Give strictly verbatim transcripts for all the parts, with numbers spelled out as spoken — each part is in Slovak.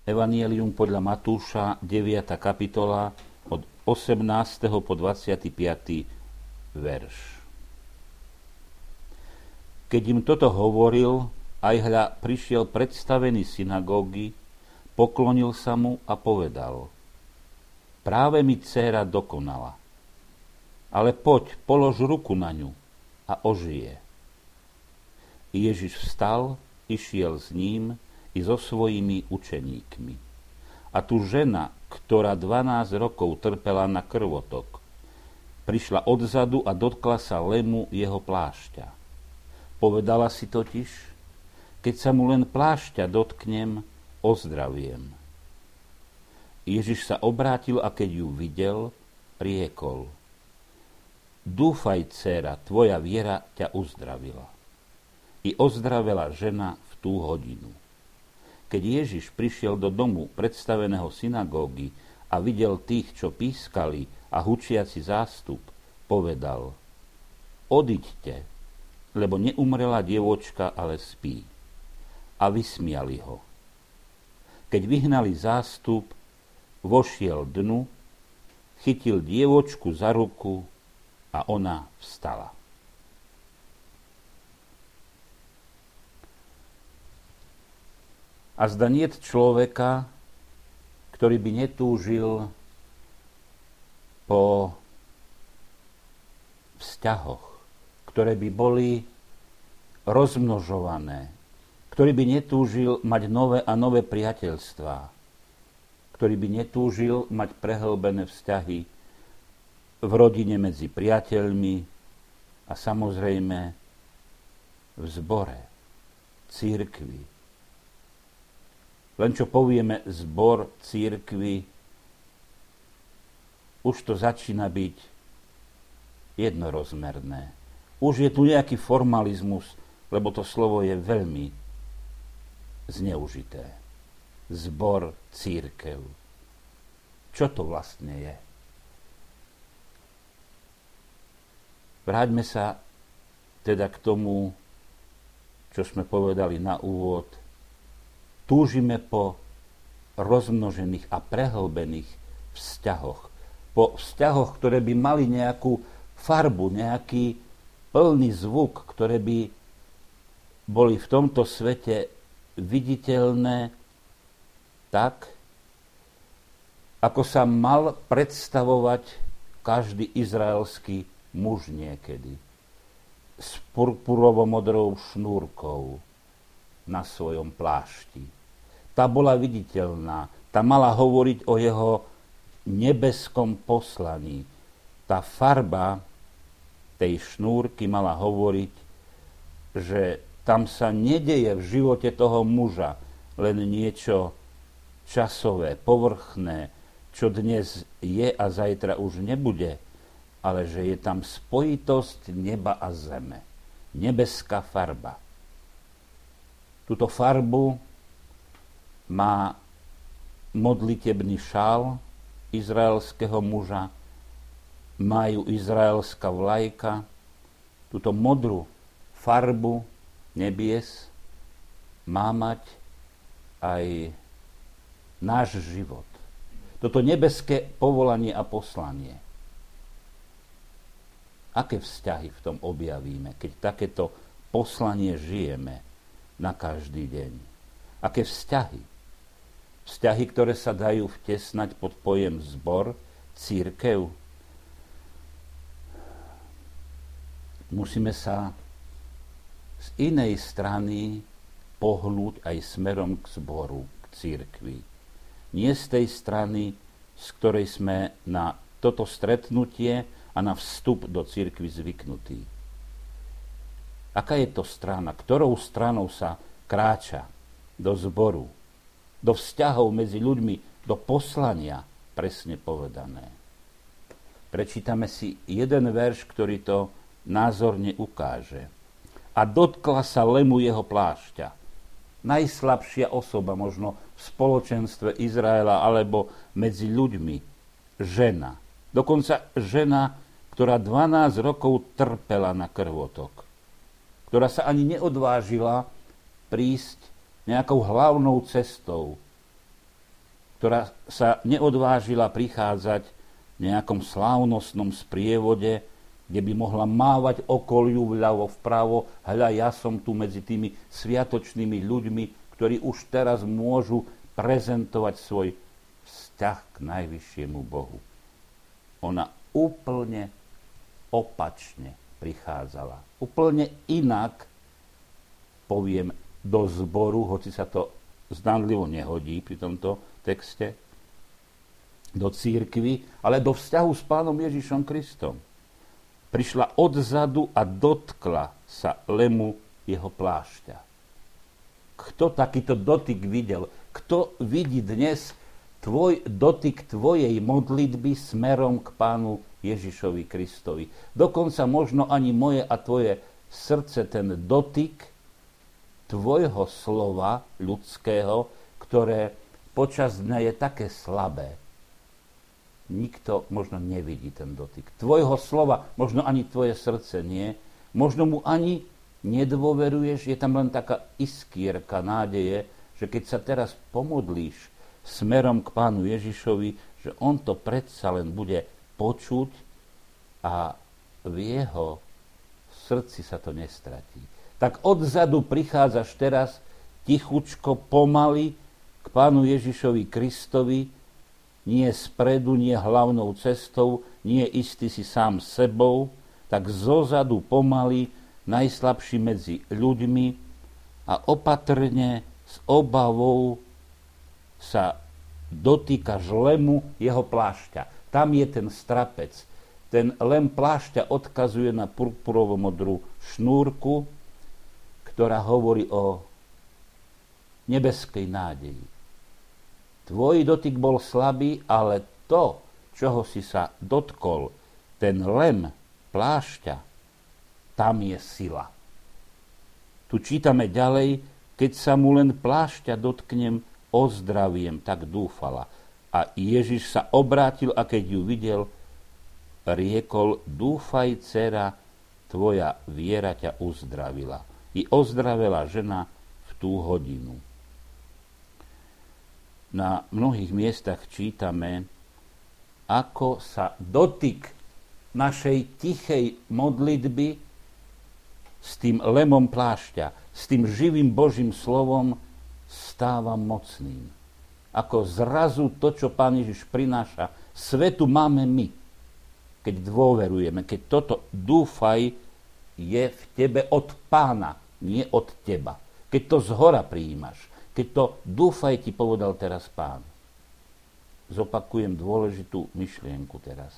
Evangelium podľa Matúša, deviata kapitola, od osemnásteho po dvadsiaty piaty verš. Keď im toto hovoril, aj hľa prišiel predstavený synagógy, poklonil sa mu a povedal: Práve mi dcéra dokonala, ale poď, polož ruku na ňu a ožije. Ježiš vstal, išiel s ním i so svojimi učeníkmi. A tu žena, ktorá dvanásť rokov trpela na krvotok, prišla odzadu a dotkla sa lemu jeho plášťa. Povedala si totiž: keď sa mu len plášťa dotknem, ozdraviem. Ježiš sa obrátil a keď ju videl, riekol: Dúfaj, dcéra, tvoja viera ťa uzdravila. I ozdravela žena v tú hodinu. Keď Ježiš prišiel do domu predstaveného synagógy a videl tých, čo pískali, a hučiaci zástup, povedal: Odiďte, lebo neumrela dievočka, ale spí. A vysmiali ho. Keď vyhnali zástup, vošiel dnu, chytil dievočku za ruku a ona vstala. A zda niet človeka, ktorý by netúžil po vzťahoch, ktoré by boli rozmnožované, ktorý by netúžil mať nové a nové priateľstvá, ktorý by netúžil mať prehlbené vzťahy v rodine medzi priateľmi a samozrejme v zbore, cirkvi. Len čo povieme zbor, cirkvi, už to začína byť jednorozmerné. Už je tu nejaký formalizmus, lebo to slovo je veľmi zneužité. Zbor, cirkev. Čo to vlastne je? Vráťme sa teda k tomu, čo sme povedali na úvod. Túžime po rozmnožených a prehlbených vzťahoch. Po vzťahoch, ktoré by mali nejakú farbu, nejaký plný zvuk, ktoré by boli v tomto svete viditeľné tak, ako sa mal predstavovať každý izraelský muž niekedy. S purpurovo-modrou šnúrkou na svojom plášti. Tá bola viditeľná, tá mala hovoriť o jeho nebeskom poslaní. Tá farba tej šnúrky mala hovoriť, že tam sa nedeje v živote toho muža len niečo časové, povrchné, čo dnes je a zajtra už nebude, ale že je tam spojitosť neba a zeme. Nebeská farba. Túto farbu má modlitebný šál izraelského muža, majú izraelská vlajka, túto modrú farbu nebies má mať aj náš život. Toto nebeské povolanie a poslanie. Aké vzťahy v tom objavíme, keď takéto poslanie žijeme na každý deň? Aké vzťahy? Vzťahy, ktoré sa dajú vtesnať pod pojem zbor, cirkev. Musíme sa z inej strany pohnúť aj smerom k zboru, k cirkvi. Nie z tej strany, z ktorej sme na toto stretnutie a na vstup do cirkvi zvyknutí. Aká je to strana? Ktorou stranou sa kráča do zboru, do vzťahov medzi ľuďmi, do poslania, presne povedané. Prečítame si jeden verš, ktorý to názorne ukáže. A dotkla sa lemu jeho plášťa. Najslabšia osoba možno v spoločenstve Izraela alebo medzi ľuďmi. Žena. Dokonca žena, ktorá dvanásť rokov trpela na krvotok. Ktorá sa ani neodvážila prísť nejakou hlavnou cestou ktorá sa neodvážila prichádzať v nejakom slávnostnom sprievode, kde by mohla mávať okoliu vľavo, vpravo. Hľa, ja som tu medzi tými sviatočnými ľuďmi, ktorí už teraz môžu prezentovať svoj vzťah k najvyššiemu Bohu. Ona úplne opačne prichádzala. Úplne inak, poviem, do zboru, hoci sa to zdanlivo nehodí pri tomto texte, do cirkvi, ale do vzťahu s Pánom Ježišom Kristom. Prišla odzadu a dotkla sa lemu jeho plášťa. Kto takýto dotyk videl? Kto vidí dnes tvoj dotyk tvojej modlitby smerom k Pánu Ježišovi Kristovi? Dokonca možno ani moje a tvoje srdce, ten dotyk tvojho slova ľudského, ktoré počas dňa je také slabé. Nikto možno nevidí ten dotyk. Tvojho slova, možno ani tvoje srdce nie. Možno mu ani nedôveruješ, je tam len taká iskierka nádeje, že keď sa teraz pomodlíš smerom k Pánu Ježišovi, že on to predsa len bude počuť a v jeho srdci sa to nestratí. Tak odzadu prichádzaš teraz tichučko, pomaly k Pánu Ježišovi Kristovi, nie spredu, nie hlavnou cestou, nie istý si sám sebou, tak zozadu pomaly, najslabší medzi ľuďmi a opatrne s obavou sa dotýkaš lemu jeho plášťa. Tam je ten strapec. Ten lem plášťa odkazuje na purpurovo-modrú šnúrku, ktorá hovorí o nebeskej nádeji. Tvoj dotyk bol slabý, ale to, čoho si sa dotkol, ten lem plášťa, tam je sila. Tu čítame ďalej, keď sa mu len plášťa dotknem, ozdraviem, tak dúfala. A Ježiš sa obrátil a keď ju videl, riekol, dúfaj, dcera, tvoja viera ťa uzdravila. I ozdravela žena v tú hodinu. Na mnohých miestach čítame, ako sa dotyk našej tichej modlitby s tým lemom plášťa, s tým živým Božím slovom stáva mocným. Ako zrazu to, čo Pán Ježiš prináša, svetu máme my, keď dôverujeme, keď toto dúfaj je v tebe od Pána, nie od teba. Keď to zhora prijímaš, keď to dúfaj ti povedal teraz Pán. Zopakujem dôležitú myšlienku teraz.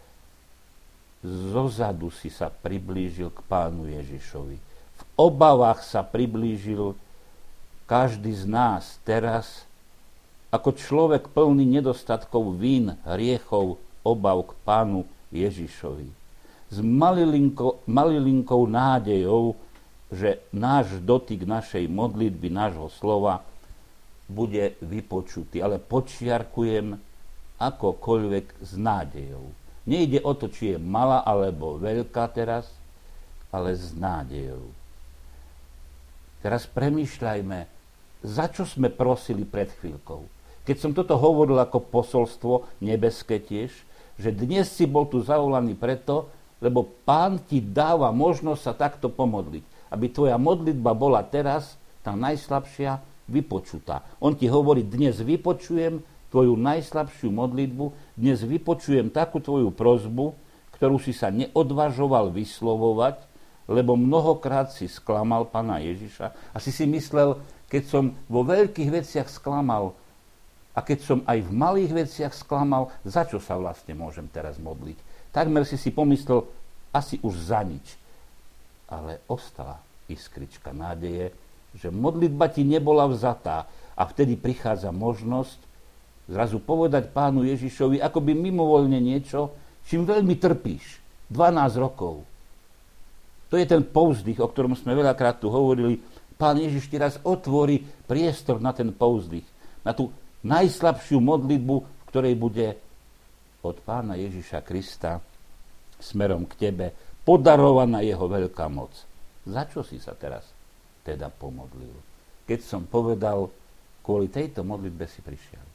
Zozadu si sa priblížil k Pánu Ježišovi. V obavách sa priblížil každý z nás teraz, ako človek plný nedostatkov, vín, hriechov, obav k Pánu Ježišovi. S malilinkou, malilinkou nádejou, že náš dotyk našej modlitby, nášho slova bude vypočutý. Ale počiarkujem akokoľvek s nádejou. Nejde o to, či je malá alebo veľká teraz, ale s nádejou. Teraz premýšľajme, za čo sme prosili pred chvíľkou. Keď som toto hovoril ako posolstvo nebeské tiež, že dnes si bol tu zavolaný preto, lebo Pán ti dáva možnosť sa takto pomodliť. Aby tvoja modlitba bola teraz, tá najslabšia, vypočutá. On ti hovorí, dnes vypočujem tvoju najslabšiu modlitbu, dnes vypočujem takú tvoju prosbu, ktorú si sa neodvažoval vyslovovať, lebo mnohokrát si sklamal Pána Ježiša. A si si myslel, keď som vo veľkých veciach sklamal a keď som aj v malých veciach sklamal, za čo sa vlastne môžem teraz modliť? Takmer si si pomyslel, asi už za nič. Ale ostala iskrička nádeje, že modlitba ti nebola vzatá a vtedy prichádza možnosť zrazu povedať Pánu Ježišovi akoby mimovoľne niečo, čím veľmi trpíš. dvanásť rokov. To je ten povzdych, o ktorom sme veľakrát tu hovorili. Pán Ježiš ti raz otvorí priestor na ten povzdych, na tú najslabšiu modlitbu, v ktorej bude od Pána Ježiša Krista smerom k tebe podarovaná jeho veľká moc. Za čo si sa teraz teda pomodlil? Keď som povedal, kvôli tejto modlitbe si prišiel.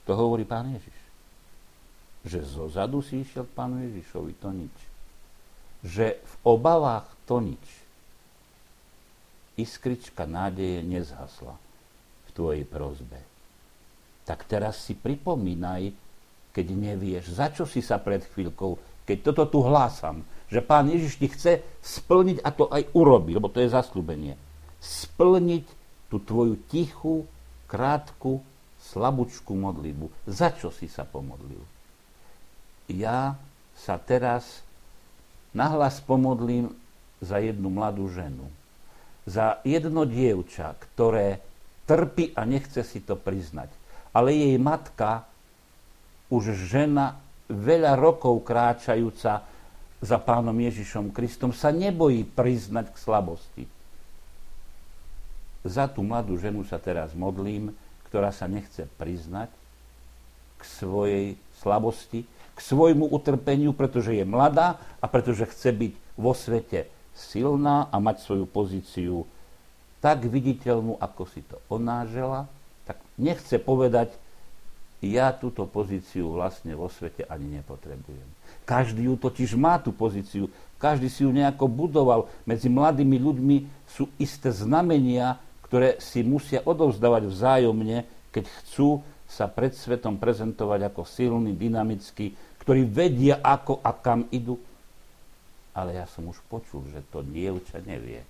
To hovorí Pán Ježiš. Že zo zadu si išiel k Pánu Ježišovi, to nič. Že v obavách to nič. Iskrička nádeje nezhasla v tvojej prosbe. Tak teraz si pripomínaj, keď nevieš, za čo si sa pred chvíľkou, keď toto tu hlásam, že Pán Ježiš ti chce splniť, a to aj urobí, lebo to je zasľúbenie. Splniť tú tvoju tichú, krátku, slabúčku modlitbu. Za čo si sa pomodlil? Ja sa teraz nahlas pomodlím za jednu mladú ženu. Za jedno dievča, ktoré trpí a nechce si to priznať. Ale jej matka, už žena veľa rokov kráčajúca za Pánom Ježišom Kristom, sa nebojí priznať k slabosti. Za tú mladú ženu sa teraz modlím, ktorá sa nechce priznať k svojej slabosti, k svojmu utrpeniu, pretože je mladá a pretože chce byť vo svete silná a mať svoju pozíciu tak viditeľnú, ako si to ona žela, tak nechce povedať, ja túto pozíciu vlastne vo svete ani nepotrebujem. Každý ju totiž má tú pozíciu, každý si ju nejako budoval. Medzi mladými ľuďmi sú isté znamenia, ktoré si musia odovzdávať vzájomne, keď chcú sa pred svetom prezentovať ako silní, dynamickí, ktorí vedia, ako a kam idú. Ale ja som už počul, že to dievča nevie,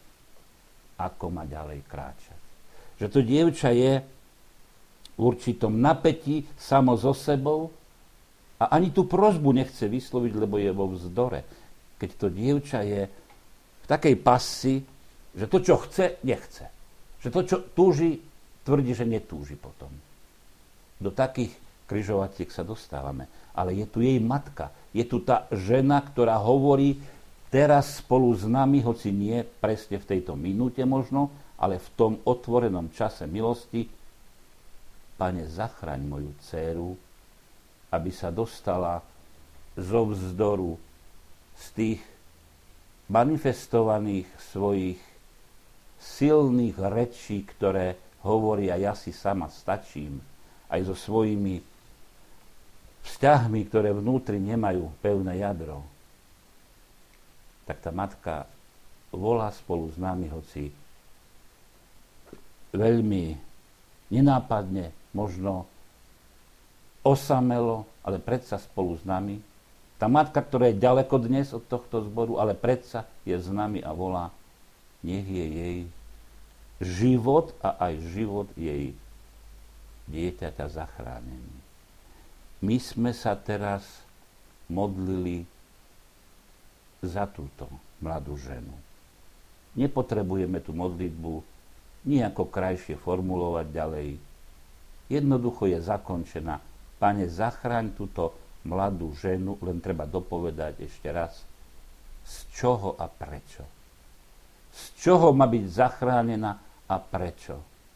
ako má ďalej kráčať. Že to dievča je v určitom napätí samo so sebou a ani tú prosbu nechce vysloviť, lebo je vo vzdore. Keď to dievča je v takej passi, že to, čo chce, nechce. Že to, čo túži, tvrdí, že netúži potom. Do takých križovaciek sa dostávame. Ale je tu jej matka. Je tu tá žena, ktorá hovorí teraz spolu s nami, hoci nie presne v tejto minúte možno, ale v tom otvorenom čase milosti: Pane, zachraň moju dcéru, aby sa dostala zo vzdoru, z tých manifestovaných svojich silných rečí, ktoré hovoria, ja si sama stačím, aj so svojimi vzťahmi, ktoré vnútri nemajú pevné jadro. Tak tá matka volá spolu s nami, hoci veľmi nenápadne, možno osamelo, ale predsa spolu s nami. Tá matka, ktorá je ďaleko dnes od tohto zboru, ale predsa je s nami a volá, nech je jej život a aj život jej dieťaťa zachránený. My sme sa teraz modlili za túto mladú ženu. Nepotrebujeme tú modlitbu nejako krajšie formulovať ďalej. Jednoducho je zakončená. Pane, zachráň túto mladú ženu, len treba dopovedať ešte raz, z čoho a prečo. Z čoho má byť zachránená a prečo.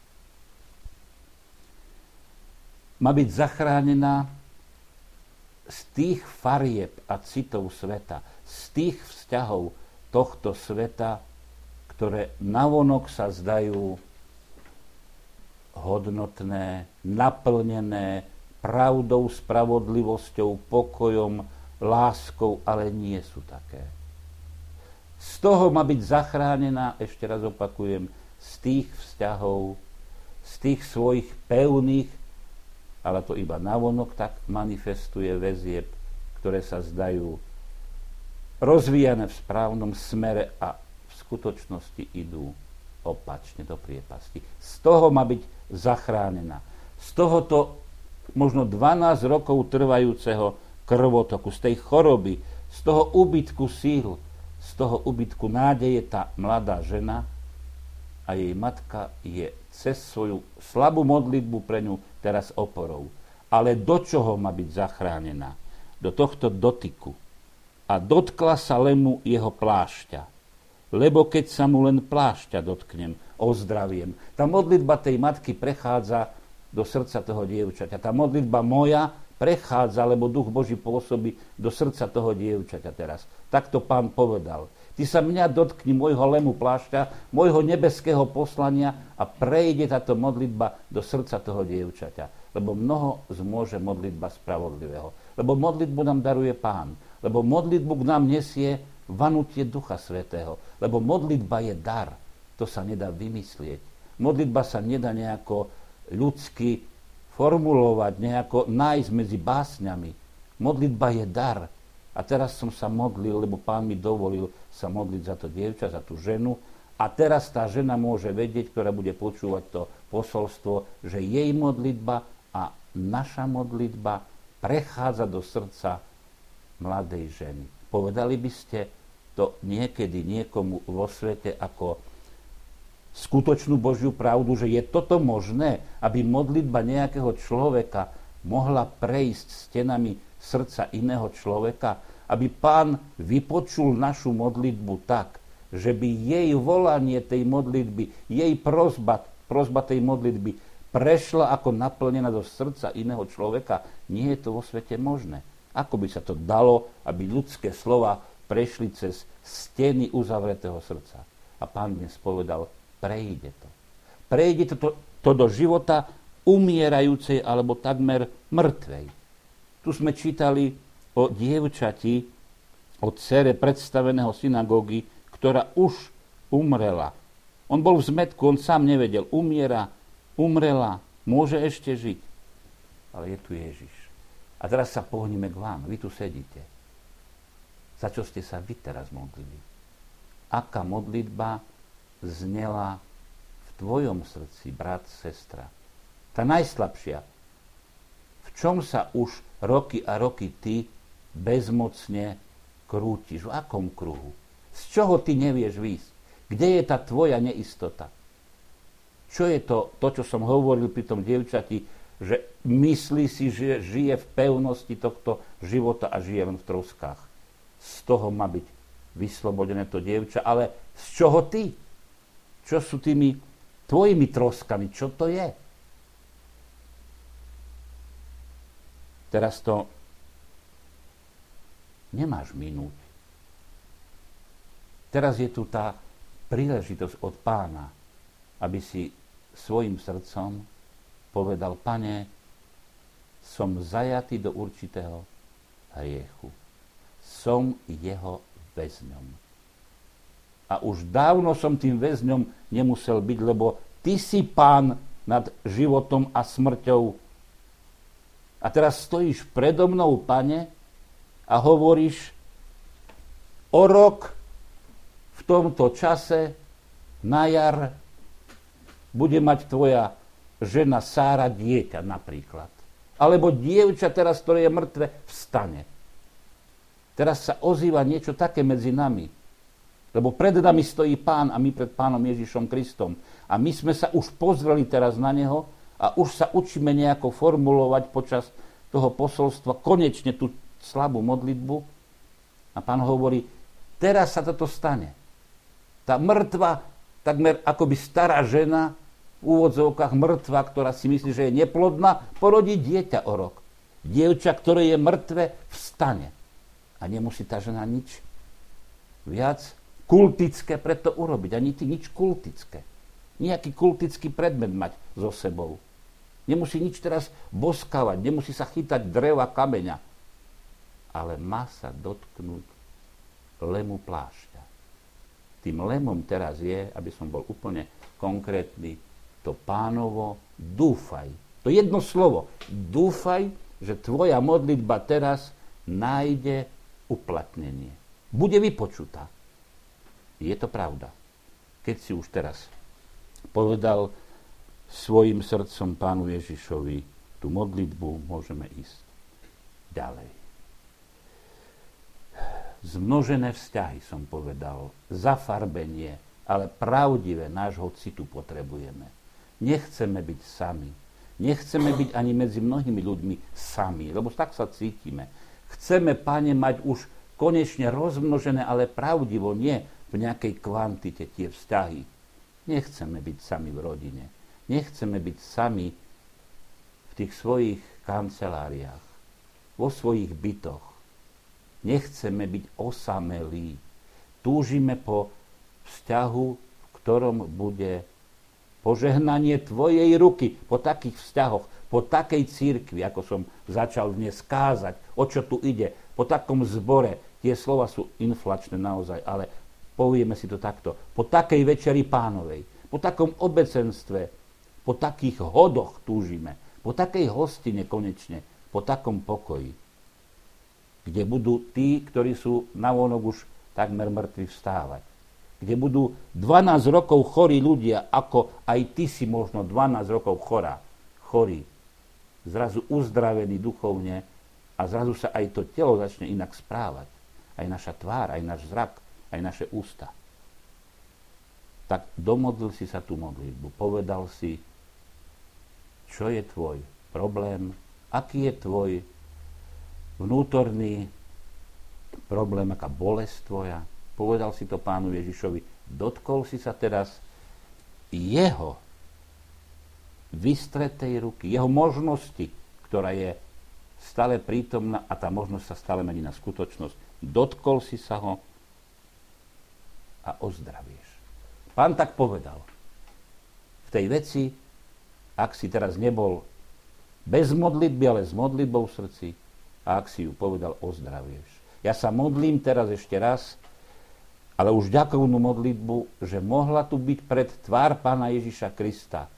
Má byť zachránená z tých farieb a citov sveta, z tých vzťahov tohto sveta, ktoré navonok sa zdajú hodnotné, naplnené pravdou, spravodlivosťou, pokojom, láskou, ale nie sú také. Z toho má byť zachránená, ešte raz opakujem, z tých vzťahov, z tých svojich pevných, ale to iba navonok tak manifestuje väzieb, ktoré sa zdajú rozvíjane v správnom smere a v skutočnosti idú opačne do priepasti. Z toho má byť zachránená. Z tohoto možno dvanásť rokov trvajúceho krvotoku, z tej choroby, z toho úbytku síl, z toho úbytku nádeje tá mladá žena a jej matka je cez svoju slabú modlitbu pre ňu teraz oporou. Ale do čoho má byť zachránená? Do tohto dotyku. A dotkla sa lemu jeho plášťa. Lebo keď sa mu len plášťa dotknem, ozdraviem. Tá modlitba tej matky prechádza do srdca toho dievčaťa. Tá modlitba moja prechádza, lebo Duch Boží pôsobí do srdca toho dievčaťa teraz. Tak to Pán povedal. Ty sa mňa dotkni, môjho lemu plášťa, môjho nebeského poslania a prejde táto modlitba do srdca toho dievčaťa. Lebo mnoho zmôže modlitba spravodlivého. Lebo modlitbu nám daruje Pán. Lebo modlitbu k nám nesie vanutie Ducha Svätého. Lebo modlitba je dar. To sa nedá vymyslieť. Modlitba sa nedá nejako ľudsky formulovať, nejako nájsť medzi básňami. Modlitba je dar. A teraz som sa modlil, lebo Pán mi dovolil sa modliť za to dievča, za tú ženu. A teraz tá žena môže vedieť, ktorá bude počúvať to posolstvo, že jej modlitba a naša modlitba prechádza do srdca mladej ženy. Povedali by ste to niekedy niekomu vo svete ako skutočnú Božiu pravdu, že je toto možné, aby modlitba nejakého človeka mohla prejsť stenami srdca iného človeka, aby Pán vypočul našu modlitbu tak, že by jej volanie tej modlitby, jej prosba, prosba tej modlitby prešla ako naplnená do srdca iného človeka. Nie je to vo svete možné. Ako by sa to dalo, aby ľudské slova prešli cez steny uzavretého srdca? A Pán dnes povedal, prejde to. Prejde to, to, to do života umierajúcej alebo takmer mŕtvej. Tu sme čítali o dievčati, o dcere predstaveného synagógy, ktorá už umrela. On bol v zmätku, on sám nevedel. Umiera, umrela, môže ešte žiť. Ale je tu Ježiš. A teraz sa pohníme k vám. Vy tu sedíte. Za čo ste sa vy teraz modlili? Aká modlitba znela v tvojom srdci, brat, sestra? Tá najslabšia. V čom sa už roky a roky ty bezmocne krútiš? V akom kruhu? Z čoho ty nevieš výjsť? Kde je tá tvoja neistota? Čo je to, to, čo som hovoril pri tom dievčati, že myslí si, že žije v pevnosti tohto života a žije len v troskách. Z toho má byť vyslobodené to dievča, ale z čoho ty? Čo sú tými tvojimi troskami? Čo to je? Teraz to nemáš minúť. Teraz je tu tá príležitosť od Pána, aby si svojim srdcom povedal, Pane, som zajatý do určitého hriechu. Som jeho väzňom. A už dávno som tým väzňom nemusel byť, lebo ty si Pán nad životom a smrťou. A teraz stojíš predo mnou, Pane, a hovoríš, o rok v tomto čase na jar bude mať tvoja žena Sára dieťa napríklad. Alebo dievča teraz, ktoré je mŕtve, vstane. Teraz sa ozýva niečo také medzi nami. Lebo pred nami stojí Pán a my pred Pánom Ježišom Kristom. A my sme sa už pozreli teraz na Neho a už sa učíme nejako formulovať počas toho posolstva konečne tú slabú modlitbu. A Pán hovorí, teraz sa toto stane. Tá mŕtva, takmer akoby stará žena, v úvodzovkách mŕtva, ktorá si myslí, že je neplodná, porodí dieťa o rok. Dievča, ktoré je mŕtve, vstane. A nemusí tá žena nič viac kultické preto urobiť. Ani ty nič kultické. Nejaký kultický predmet mať so sebou. Nemusí nič teraz boskávať, nemusí sa chytať dreva, kameňa. Ale má sa dotknúť lemu plášťa. Tým lemom teraz je, aby som bol úplne konkrétny, to Pánovo dúfaj. To jedno slovo. Dúfaj, že tvoja modlitba teraz nájde uplatnenie. Bude vypočutá. Je to pravda. Keď si už teraz povedal svojim srdcom Pánu Ježišovi tú modlitbu, môžeme ísť ďalej. Zmnožené vzťahy, som povedal, zafarbenie, ale pravdivé nášho citu potrebujeme. Nechceme byť sami. Nechceme byť ani medzi mnohými ľuďmi sami, lebo tak sa cítime. Chceme, Pane, mať už konečne rozmnožené, ale pravdivo, nie v nejakej kvantite tie vzťahy. Nechceme byť sami v rodine. Nechceme byť sami v tých svojich kanceláriách. vo svojich bytoch. Nechceme byť osamelí. Túžime po vzťahu, v ktorom bude požehnanie tvojej ruky, po takých vzťahoch, po takej cirkvi, ako som začal dnes kázať, o čo tu ide, po takom zbore. Tie slova sú inflačné naozaj, ale povieme si to takto. Po takej večeri Pánovej, po takom obecenstve, po takých hodoch túžime, po takej hostine konečne, po takom pokoji, kde budú tí, ktorí sú navonok už takmer mŕtvi, vstávať. Kde budú dvanásť rokov chorí ľudia, ako aj ty si možno dvanásť rokov chorá, chorý, zrazu uzdravený duchovne a zrazu sa aj to telo začne inak správať. Aj naša tvár, aj náš zrak, aj naše ústa. Tak domodlil si sa tú modlitbu, povedal si, čo je tvoj problém, aký je tvoj vnútorný problém, aká bolesť tvoja. Povedal si to Pánu Ježišovi, dotkol si sa teraz jeho vystretej ruky, jeho možnosti, ktorá je stále prítomná a tá možnosť sa stále mení na skutočnosť. Dotkol si sa ho a ozdravieš. Pán tak povedal. V tej veci, ak si teraz nebol bez modlitby, ale s modlitbou v srdci, a ak si ju povedal, ozdravieš. Ja sa modlím teraz ešte raz, ale už ďakovnú modlitbu, že mohla tu byť pred tvár Pána Ježiša Krista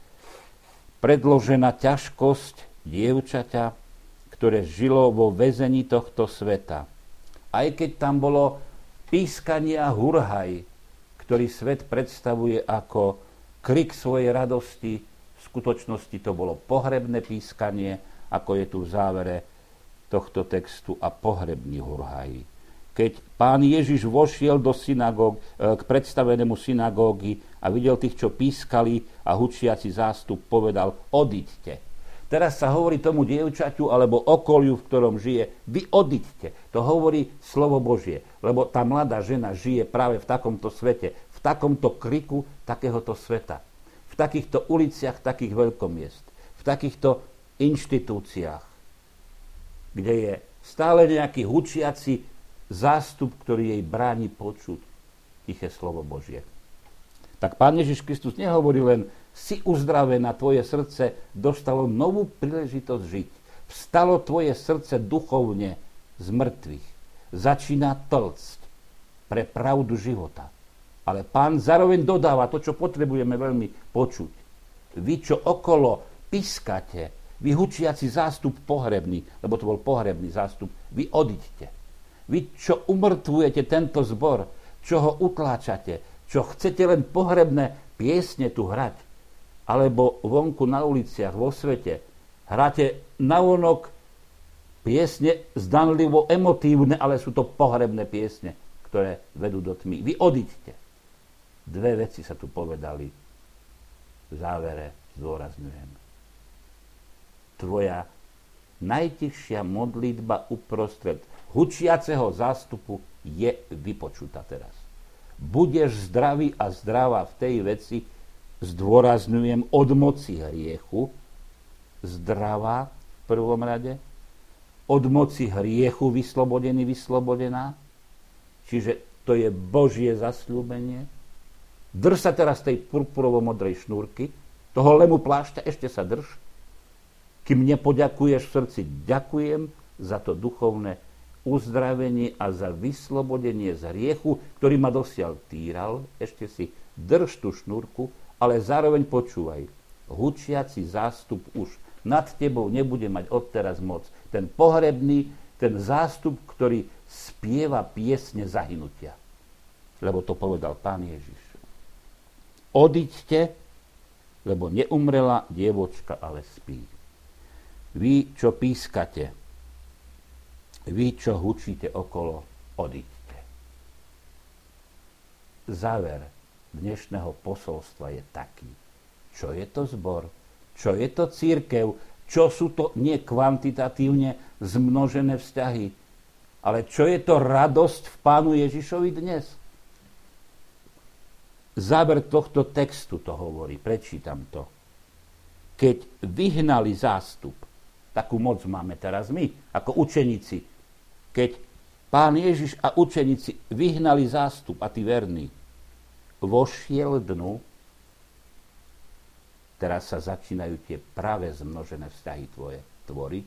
predložená ťažkosť dievčaťa, ktoré žilo vo väzení tohto sveta. Aj keď tam bolo pískanie a hurhaj, ktorý svet predstavuje ako krik svojej radosti, v skutočnosti to bolo pohrebné pískanie, ako je tu v závere tohto textu, a pohrebný hurhaj. Keď Pán Ježiš vošiel do synagóg, k predstavenému synagógy a videl tých, čo pískali, a hučiaci zástup povedal, odiďte. Teraz sa hovorí tomu dievčaťu alebo okoliu, v ktorom žije, vy odiďte. To hovorí slovo Božie, lebo tá mladá žena žije práve v takomto svete, v takomto kriku takéhoto sveta, v takýchto uliciach takých veľkomiest, v takýchto inštitúciách, kde je stále nejaký hučiaci zástup, ktorý jej bráni počuť tiché slovo Božie. Tak Pán Ježiš Kristus nehovorí len, si uzdravená, tvoje srdce dostalo novú príležitosť žiť. Vstalo tvoje srdce duchovne z mŕtvych. Začína tlcť pre pravdu života. Ale Pán zároveň dodáva to, čo potrebujeme veľmi počuť. Vy, čo okolo pískate, vy hučiaci zástup pohrebný, lebo to bol pohrebný zástup, vy odiďte. Vy, čo umrtvujete tento zbor, čo ho utláčate, čo chcete len pohrebné piesne tu hrať, alebo vonku na uliciach, vo svete, hráte navonok piesne zdanlivo emotívne, ale sú to pohrebné piesne, ktoré vedú do tmy. Vy odiďte. Dve veci sa tu povedali. V závere zdôrazňujem. Tvoja najtichšia modlitba uprostred hučiaceho zástupu je vypočutá teraz. Budeš zdravý a zdravá v tej veci, zdôrazňujem, od moci hriechu, zdravá v prvom rade, od moci hriechu vyslobodený, vyslobodená, čiže to je Božie zasľúbenie. Drž sa teraz tej purpurovo-modrej šnúrky, toho lemu plášťa, ešte sa drž, kým nepoďakuješ v srdci, ďakujem za to duchovné uzdravenie a za vyslobodenie z hriechu, ktorý ma dosiaľ týral, ešte si drž tú šnúrku, ale zároveň počúvaj, hučiaci zástup už nad tebou nebude mať odteraz moc. Ten pohrebný, ten zástup, ktorý spieva piesne zahynutia. Lebo to povedal Pán Ježiš. Odiďte, lebo neumrela dievočka, ale spí. Vy, čo pískate, vy, čo hučíte okolo, odiďte. Záver dnešného posolstva je taký. Čo je to zbor? Čo je to cirkev? Čo sú to nie kvantitatívne zmnožené vzťahy? Ale čo je to radosť v Pánu Ježišovi dnes? Záver tohto textu to hovorí. Prečítam to. Keď vyhnali zástup, Takú moc máme teraz my, ako učeníci. Keď Pán Ježiš a učeníci vyhnali zástup, a tí verní, vošiel dnu, teraz sa začínajú tie práve zmnožené vzťahy tvoje tvoriť,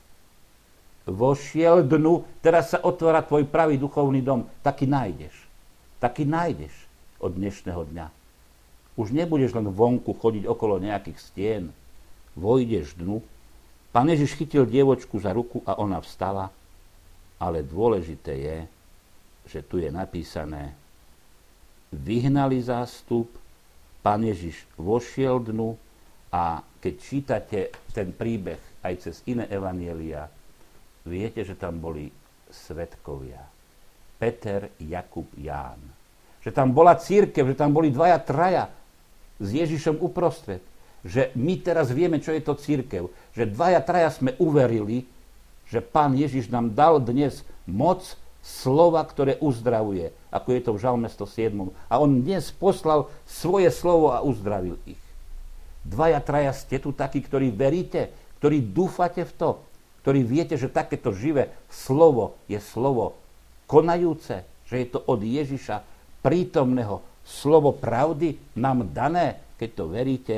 vošiel dnu, teraz sa otvára tvoj pravý duchovný dom, taký nájdeš. Taký nájdeš od dnešného dňa. Už nebudeš len vonku chodiť okolo nejakých stien. Vojdeš dnu. Pán Ježiš chytil dievočku za ruku a ona vstala. Ale dôležité je, že tu je napísané, vyhnali zástup, Pán Ježiš vošiel dnu a keď čítate ten príbeh aj cez iné evanjelia, viete, že tam boli svedkovia. Peter, Jakub, Ján. Že tam bola cirkev, že tam boli dvaja, traja s Ježišom uprostred. Že my teraz vieme, čo je to cirkev. Že dvaja, traja sme uverili, že Pán Ježiš nám dal dnes moc slova, ktoré uzdravuje, ako je to v Žalme sto sedem. A on dnes poslal svoje slovo a uzdravil ich. Dvaja, traja ste tu takí, ktorí veríte, ktorí dúfate v to, ktorí viete, že takéto živé slovo je slovo konajúce, že je to od Ježiša prítomného slovo pravdy nám dané, keď to veríte,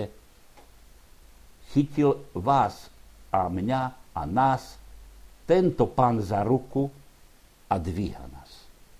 chytil vás a mňa a nás tento Pán za ruku a dvíha nás.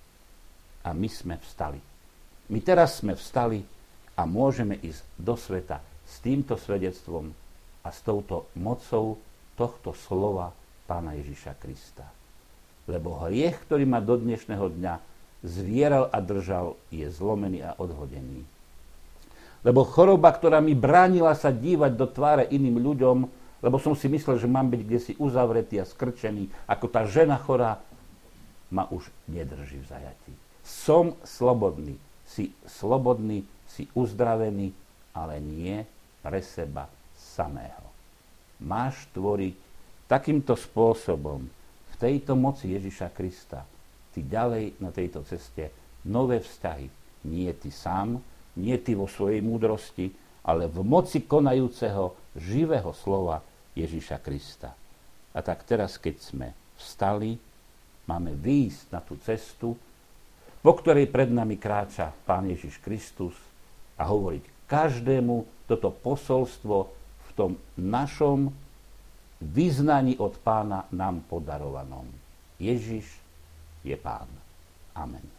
A my sme vstali. My teraz sme vstali a môžeme ísť do sveta s týmto svedectvom a s touto mocou tohto slova Pána Ježiša Krista. Lebo hriech, ktorý ma do dnešného dňa zvieral a držal, je zlomený a odhodený. Lebo choroba, ktorá mi bránila sa dívať do tváre iným ľuďom, lebo som si myslel, že mám byť kdesi uzavretý a skrčený, ako tá žena chorá, ma už nedrží v zajatí. Som slobodný. Si slobodný, si uzdravený, ale nie pre seba samého. Máš tvoriť takýmto spôsobom v tejto moci Ježiša Krista. Ty ďalej na tejto ceste nové vzťahy. Nie ty sám, nie ty vo svojej múdrosti, ale v moci konajúceho živého slova Ježiša Krista. A tak teraz, keď sme vstali, máme výjsť na tú cestu, po ktorej pred nami kráča Pán Ježiš Kristus a hovoriť každému toto posolstvo v tom našom vyznaní od Pána nám podarovanom. Ježiš je Pán. Amen.